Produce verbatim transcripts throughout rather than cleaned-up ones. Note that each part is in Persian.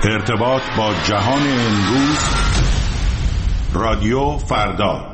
ارتباط با جهان امروز، رادیو فردا.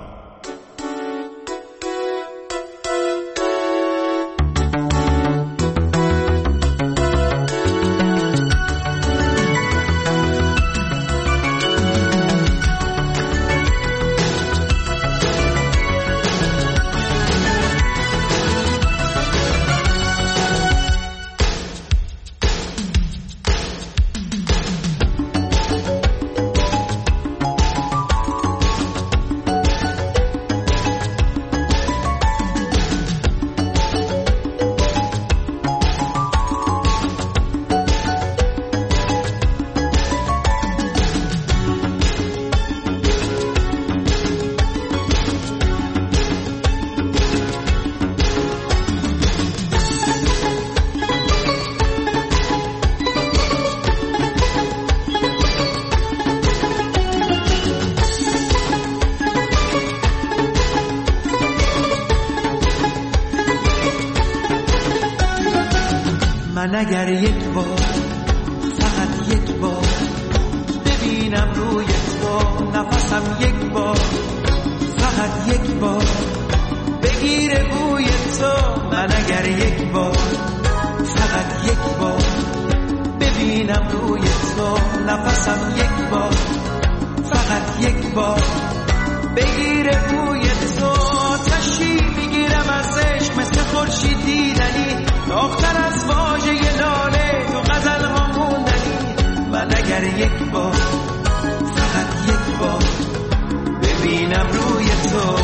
من اگر یک بار، فقط یک بار ببینم روی تو نفسم، یک بار فقط یک بار بگیره بوی تو. من اگر یک بار، فقط یک بار ببینم روی تو نفسم، یک بار فقط یک بار بگیره بوی تو. آتشی میگیرم ازش مثل خورشید دیدنی، داغ‌تر از واژه لاله تو غزل ها موندنی. من اگر یک بار، فقط یک بار ببینم روی تو.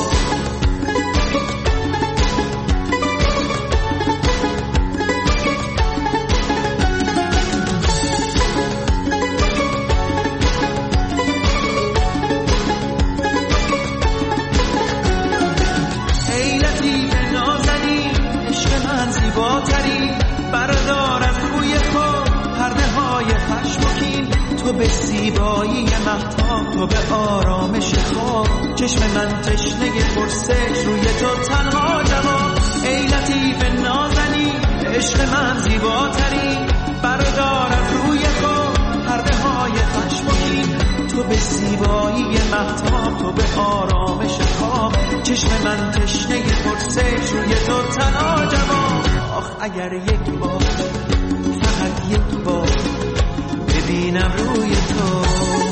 تو به زیبایی مهتاب، تو به آرامش خواب، چشم من تشنه پرسش، روی تو تنها جواب. ای لطیف نازنی، عشق من زیباتری، بردار از روی تو پرده های خشم و کین. تو به زیبایی مهتاب، تو به آرامش خواب، چشم من تشنه پرسش، روی تو تنها جواب. آخ اگر یک بار، فقط یک بار ببینم روی تو.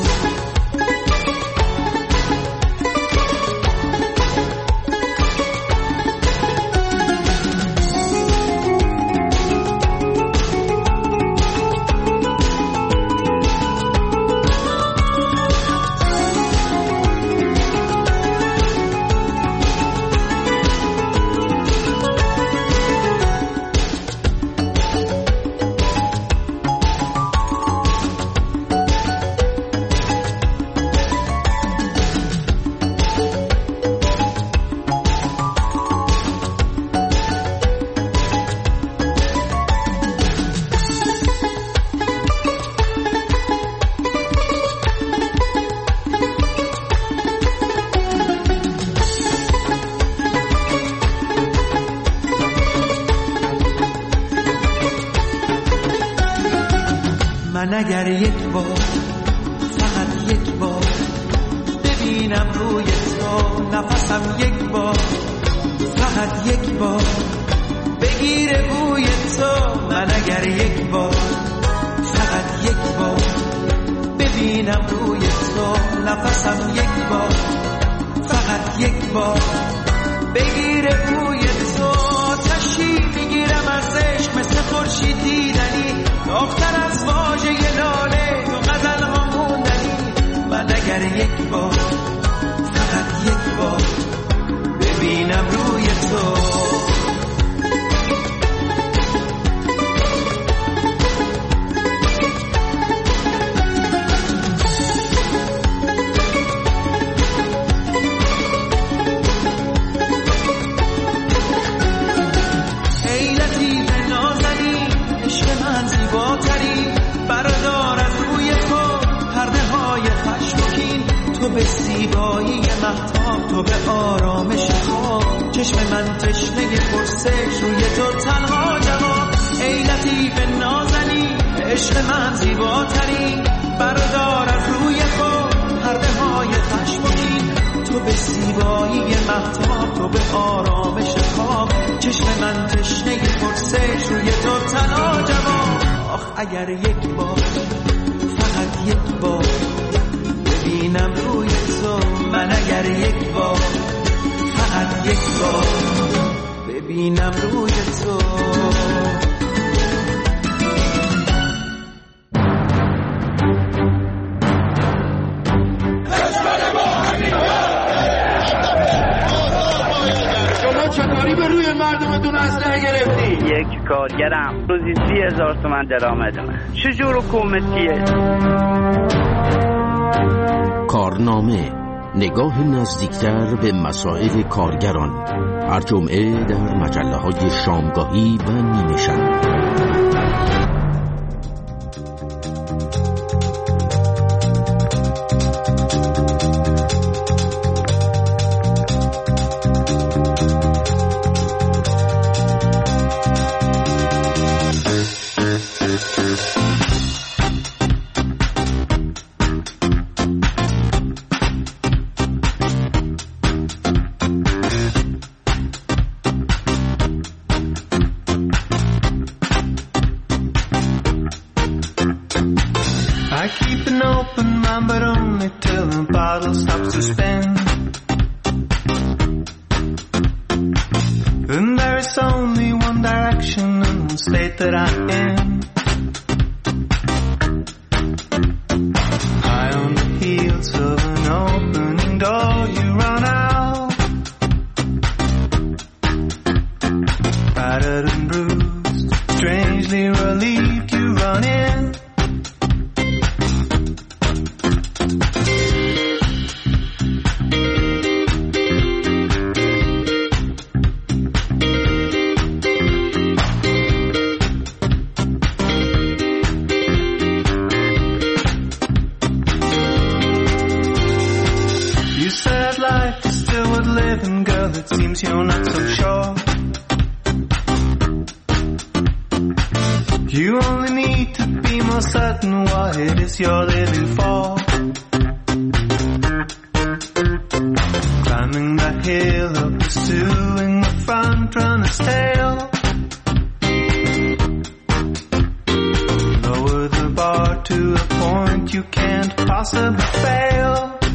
من اگر یک بار، فقط یک بار ببینم روی تو نفسم، یک بار فقط یک بار بگیره بوی تو. من اگر یک بار، فقط یک بار ببینم روی تو نفسم، یک بار فقط یک بار بگیره بوی تو. آتشی میگیرم ازش مثل خورشید دیدنی، داغ‌تر از واژه لاله تو غزل ها موندنی. من اگر یک بار، فقط یک بار ببینم روی تو. تو به زیبایی مهتاب، تو به آرامش خواب، چشم من تشنه پرسش، روی تو تنها جواب. ای لطیف نازنی، عشق من زیباترین بردار از روی خود پرده های خشم و کین. تو به زیبایی مهتاب، تو به آرامش خواب، چشم من تشنه پرسش روی تو تنها جواب. آخ اگر یک بار، فقط یک بار ببینم روی تو، من اگر یک بار، فقط یک بار ببینم روی تو. چطوری به روی مردمتون اسلحه گرفتی؟ یک کارگرم روزی سی هزار تومن درآمد من. چجور حکومتیه؟ کارنامه، نگاه نزدیکتر به مسائل کارگران، هر جمعه در مجله های شامگاهی و نیمه شب. I keep an open mind, but only till the bottle stops to spin. And there is only one direction and one state that I'm in. High on the heels of an opening door, you run out, battered and bruised, strangely relieved, you run in. It seems you're not so sure. You only need to be more certain what it is you're living for. Climbing that hill of pursuing the front runner's tail. Lower the bar to a point you can't possibly fail.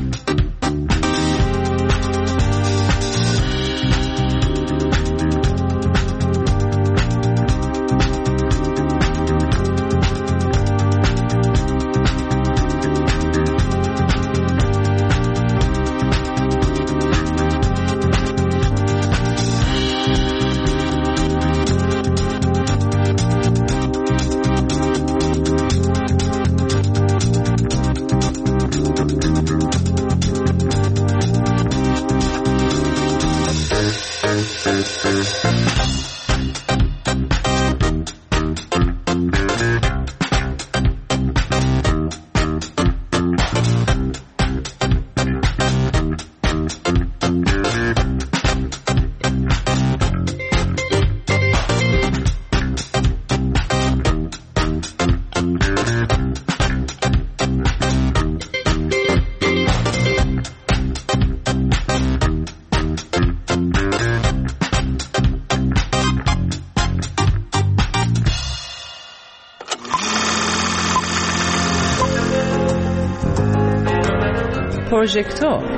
پروژکتور.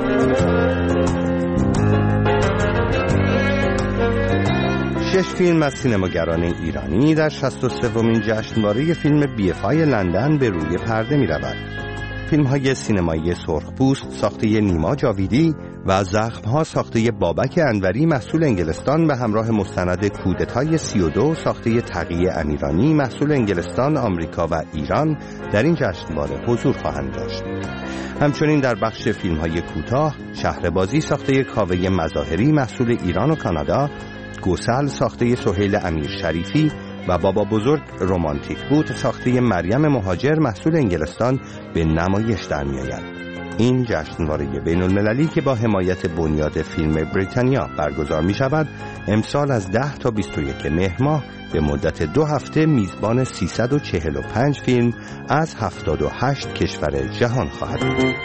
شش فیلم از سینماگران ایرانی در شصت و سومین جشنواره فیلم بی اف آی لندن به روی پرده می رود. فیلم های سینمایی سرخپوست ساخته نیما جاویدی و زخم‌ها ساخته بابک انوری محصول انگلستان به همراه مستند کودتای سی و دو ساخته تقی امیرانی محصول انگلستان، آمریکا و ایران در این جشنواره حضور خواهند داشت. همچنین در بخش فیلم‌های کوتاه شهربازی ساخته کاوه مظاهری محصول ایران و کانادا، گوسل ساخته سهیل امیر شریفی و بابا بزرگ رمانتیک بود ساخته مریم مهاجر محصول انگلستان به نمایش در می‌آید. این جشنواره بین المللی که با حمایت بنیاد فیلم بریتانیا برگزار می شود امسال از ده تا بیست و یک مهر ماه به مدت دو هفته میزبان سیصد و چهل و پنج فیلم از هفتاد و هشت کشور جهان خواهد بود.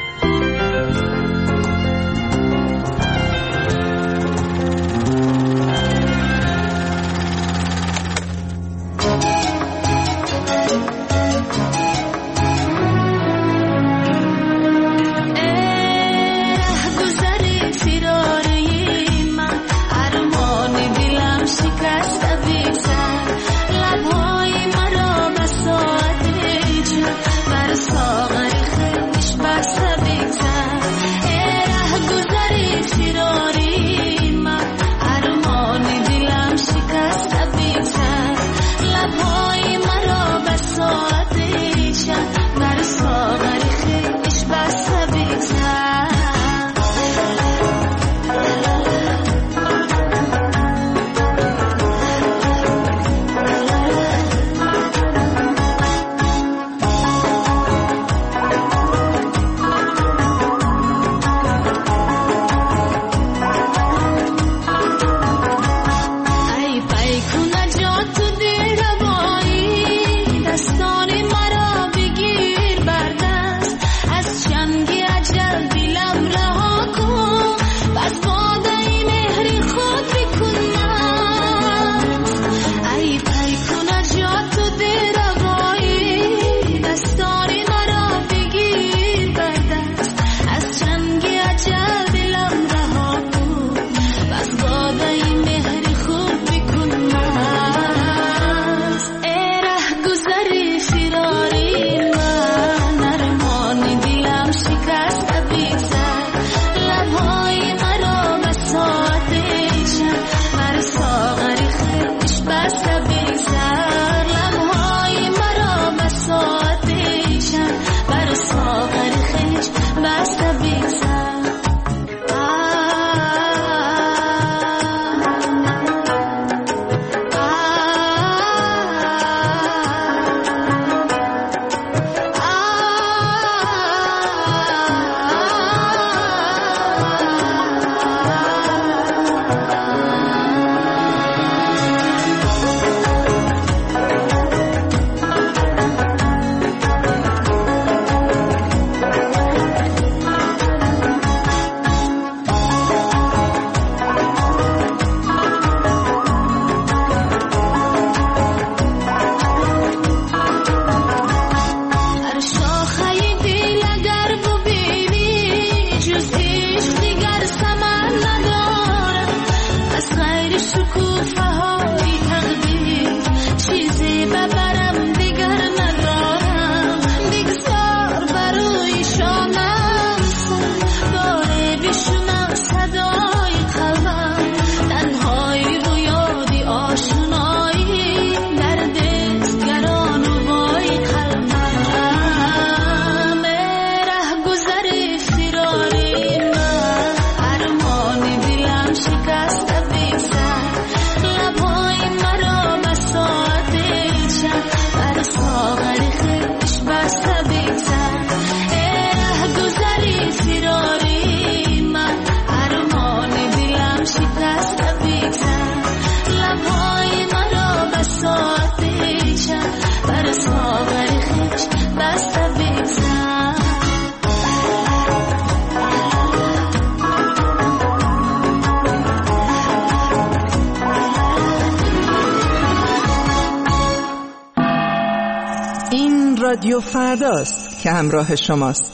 رادیو فرداست که همراه شماست.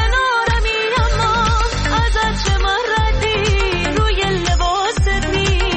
کنارمی اما ازت به من ردی روی لباست می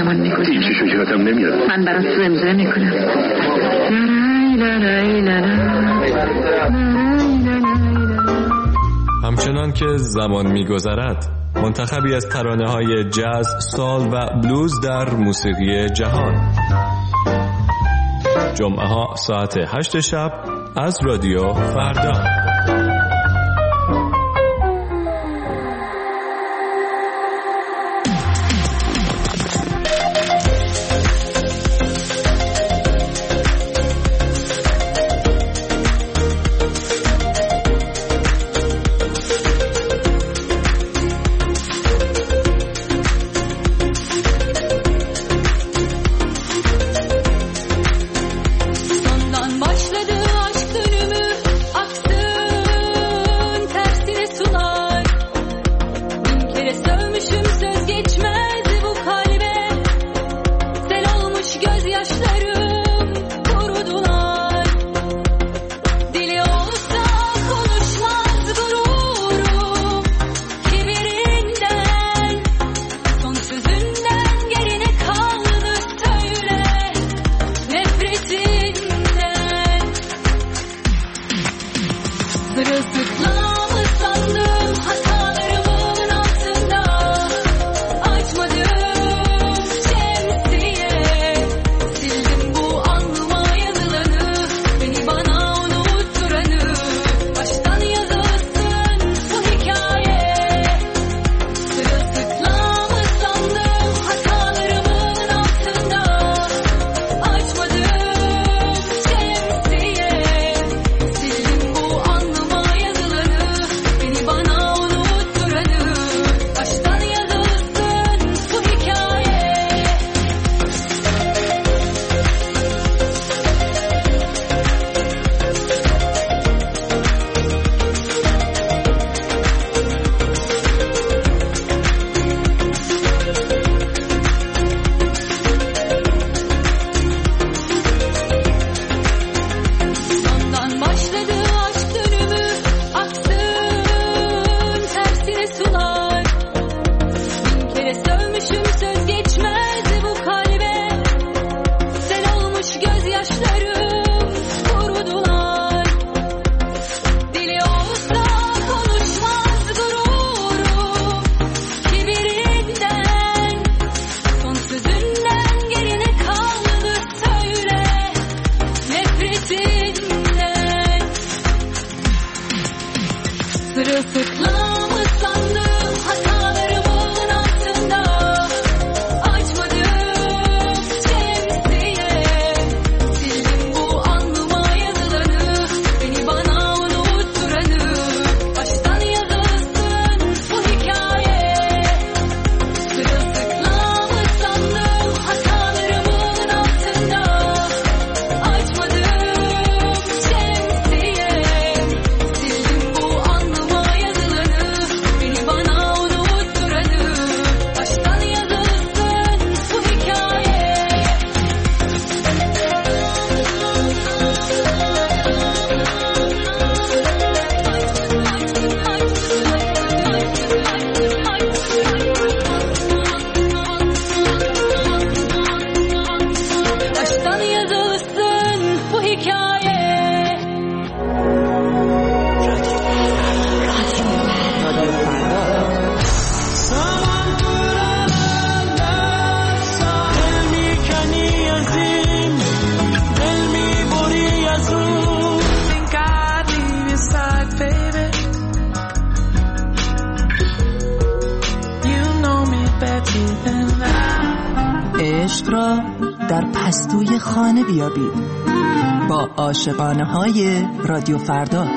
زمان میگذره. هیچی شکراتم نمیاد. من برات زمزمه میکنم. همچنان که زمان میگذرد، منتخبی از ترانه‌های جاز، سال و بلوز در موسیقی جهان. جمعه ها ساعت هشت شب از رادیو فردا. عشق را در پستوی خانه بیابید با عاشقانه های رادیو فردا.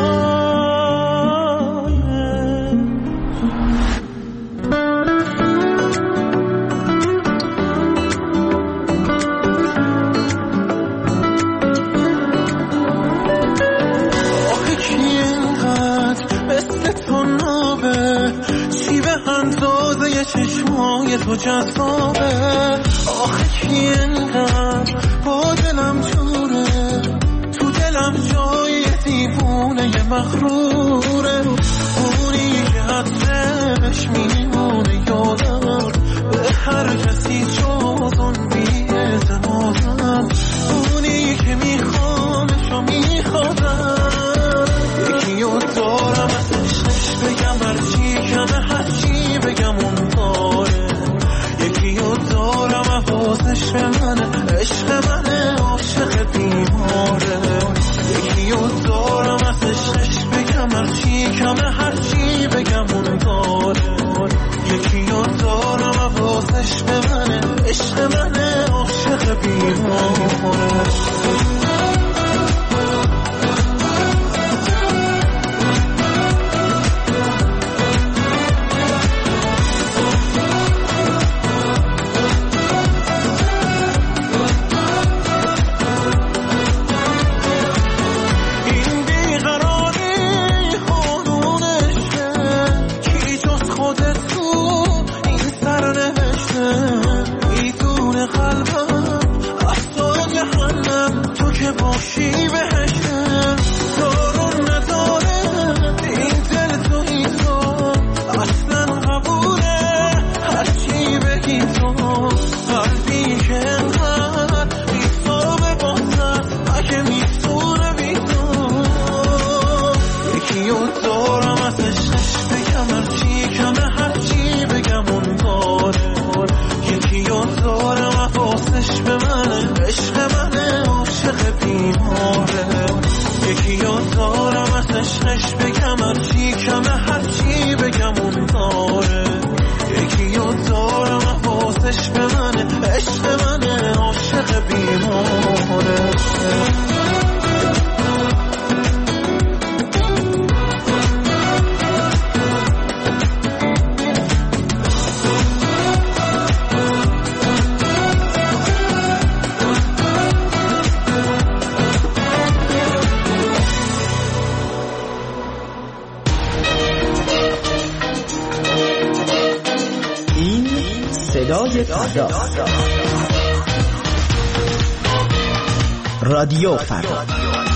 چشمای تو جذابه، آخه کی اینقدر با دلم جوره، تو دلم جای دیوونه مغروره، اونی که حدش میمونه یادم به هر کسی جو صدای فردا. رادیو فردا.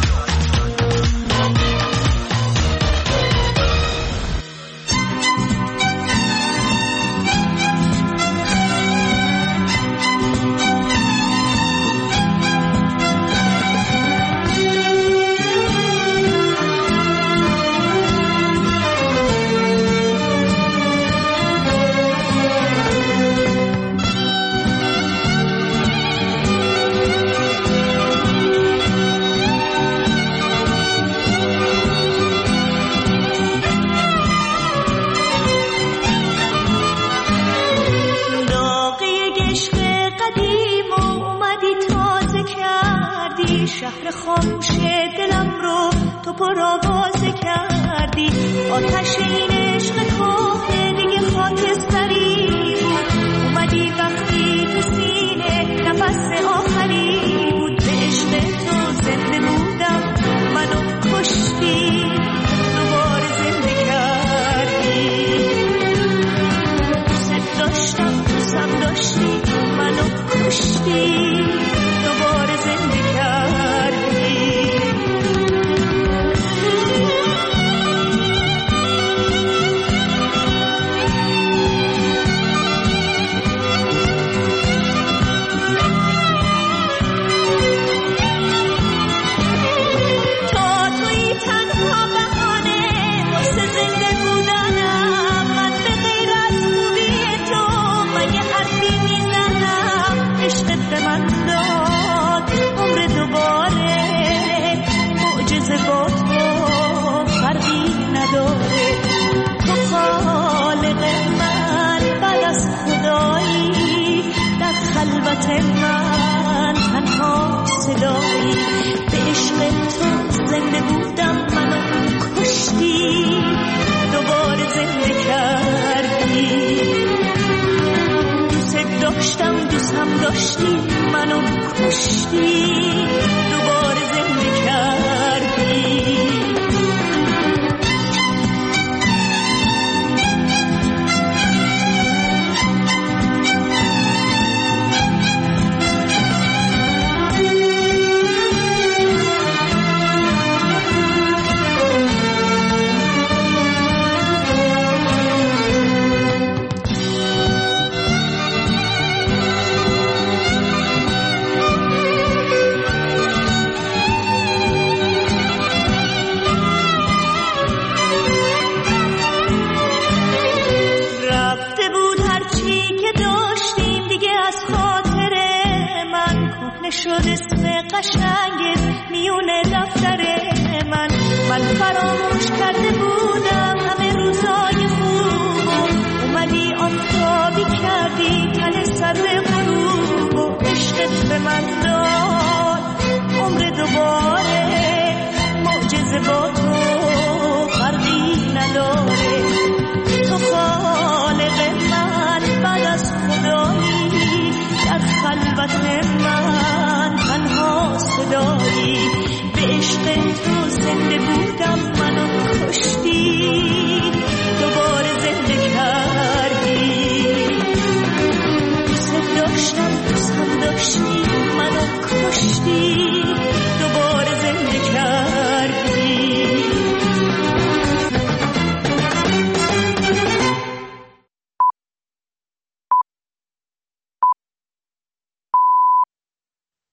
شهر خاموش دلم رو تو پرآوازه کردی. آتش این عشق کهنه دیگه خاکستری بود. اومدی وقتی تو سینه نفس آخری بود. به عشق تو زنده بودم منو کشتی دوباره زنده کردی. دوست داشتم دوستم داشتی منو کشتی دوباره زنده من تنها صدایی. به عشق تو زنده بودم منو کشتی دوباره زنده کردی. دوست داشتم دوستم داشتی منو کشتی دوباره زنده کردی. شد اسم قشنگت میونه دفتر من. من فراموش کرده بودم همه روزای خوب. اومدی آفتابی کردی تن سر غروب. و عشقت به من داد عمر دوباره. معجزه با تو فرقی نداره. تو خالق من بعد از خدایی. در خلوت من تنها صدایی. به عشق تو زنده بودم منو کشتی دوباره زنده کردی. دوست داشتم دوستم داشتی منو کشتی